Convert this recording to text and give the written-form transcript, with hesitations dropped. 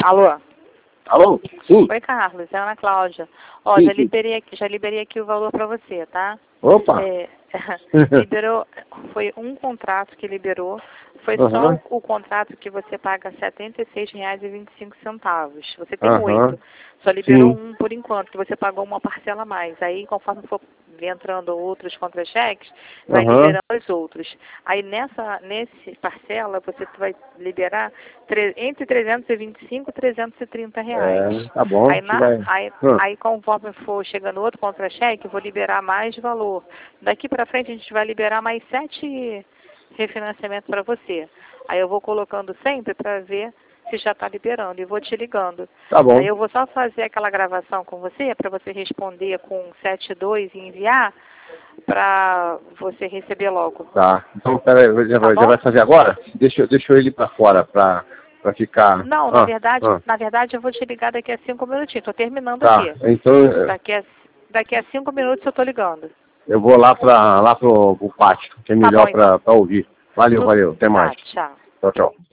Alô? Alô? Sim. Oi, Carlos, é a Ana Cláudia. Ó, Sim, já sim. liberei aqui o valor para você, tá? Opa! Liberou, foi um contrato que liberou, foi só o contrato que você paga R$ 76,25. Você tem 8, só liberou Sim. um por enquanto, que você pagou uma parcela a mais. Aí, conforme for entrando outros contra-cheques, vai liberando os outros. Aí, nesse parcela, você vai liberar entre 325 e 330 reais. Tá bom. Aí, conforme for chegando outro contra-cheque, eu vou liberar mais valor. Daqui para frente, a gente vai liberar mais 7 refinanciamentos para você. Aí eu vou colocando sempre para ver se já está liberando e vou te ligando. Tá bom. Aí eu vou só fazer aquela gravação com você para você responder com 72 e enviar para você receber logo. Tá. Então, peraí, já vai fazer agora? Deixa eu ir para fora para ficar... Não, na verdade eu vou te ligar daqui a 5 minutinhos. Estou terminando aqui. Então... Daqui a 5 minutos eu estou ligando. Eu vou lá pro pátio, que é melhor para ouvir. Valeu. Até mais. Tchau. Tchau.